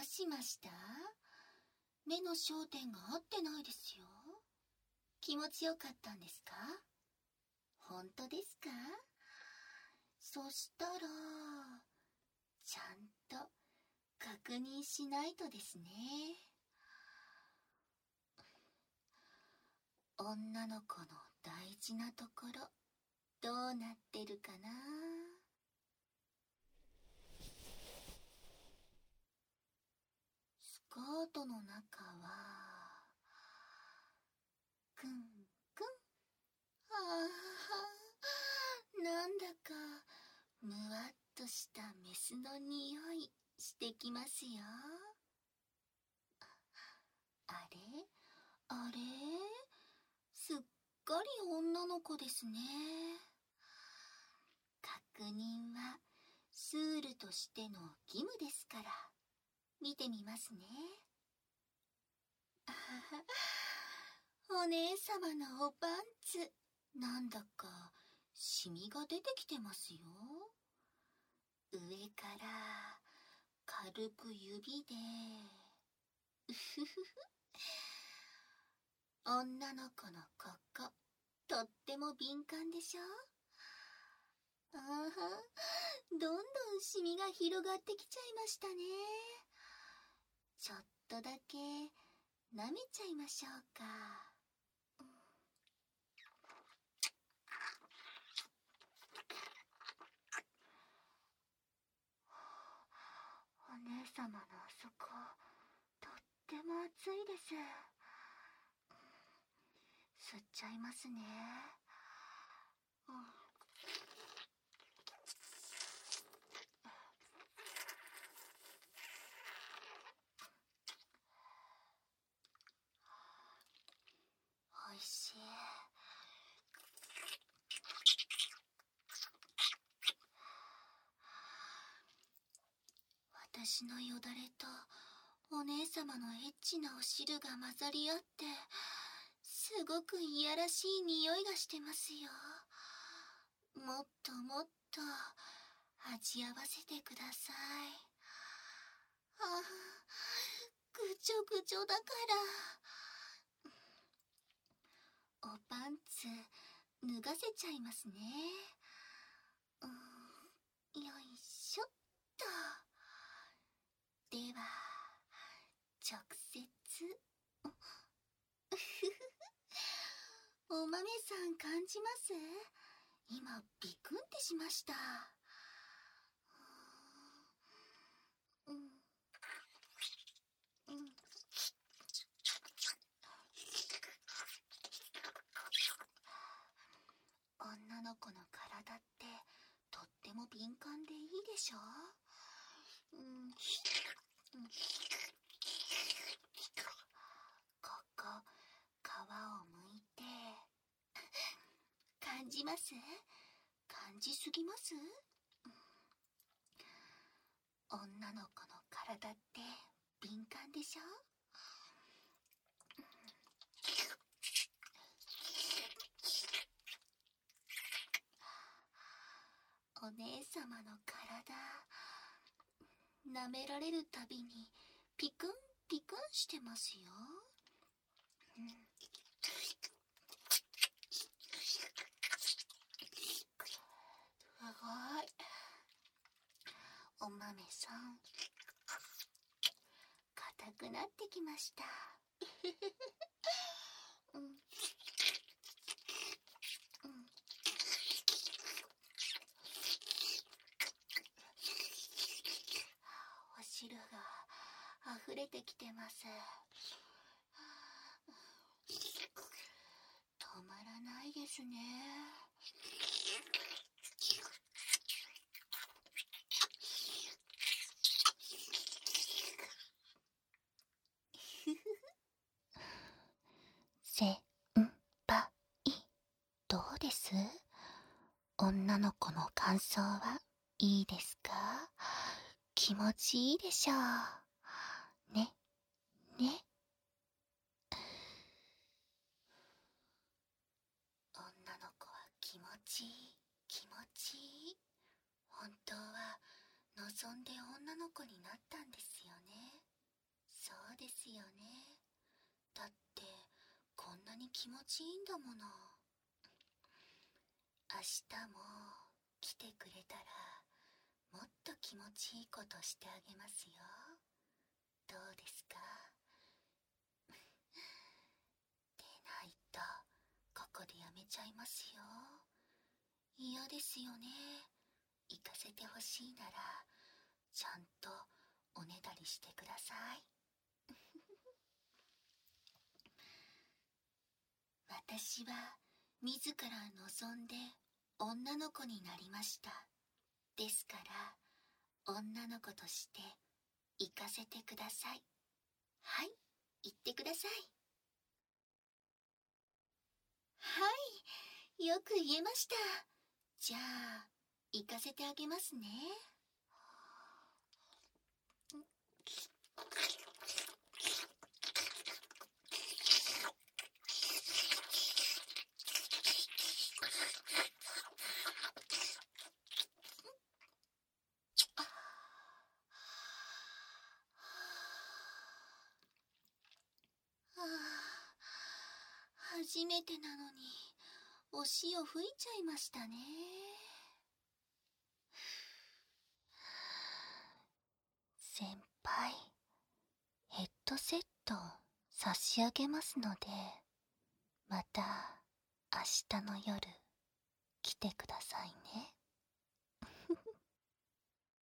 しました？目の焦点が合ってないですよ。気持ちよかったんですか？本当ですか？そしたら、ちゃんと確認しないとですね。女の子の大事なところ、どうなってるかな？スカートの中は、くんくん。なんだかむわっとしたメスの匂いしてきますよ。あれあれ、すっかり女の子ですね。確認はスールとしての義務ですから、見てみますね。お姉様のおパンツ、なんだかシミが出てきてますよ。上から軽く指で、うふふふ。女の子のここ、とっても敏感でしょ？あは、どんどんシミが広がってきちゃいましたね。ちょっとだけ舐めちゃいましょうか。お姉様のあそこ、とっても熱いです。吸っちゃいますね。おいしい。私のよだれとお姉様のエッチなお汁が混ざり合って、すごくいやらしい匂いがしてますよ。もっともっと味合わせてください。ぐちょぐちょだから。おパンツ脱がせちゃいますね。よいしょっと。では直接。お豆さん感じます？今ビクンってしました。女の子の体ってとっても敏感でいいでしょ？ここ、皮をむいて。感じます？感じすぎます？女の子の体って敏感でしょ？お姉様の体、舐められるたびにピクンピクンしてますよ。すごい。お豆さん、硬くなってきました。お汁が溢れてきてます。止まらないですね。先輩、どうです？女の子の感想はいいですか？気持ちいいでしょう。ね、ね。女の子は気持ちいい、気持ちいい。本当は望んで女の子になったんですよね。 そうですよね。だってこんなに気持ちいいんだもの。明日も来てくれたらもっと気持ちいいことしてあげますよ。どうですか？でないとここでやめちゃいますよ。嫌ですよね。行かせてほしいならちゃんとおねだりしてください。私は自ら望んで女の子になりました。ですから女の子として行かせてください。はい、行ってください。はい、よく言えました。じゃあ行かせてあげますね。初めてなのにお潮吹いちゃいましたね。先輩、ヘッドセット差し上げますので、また明日の夜来てくださいね。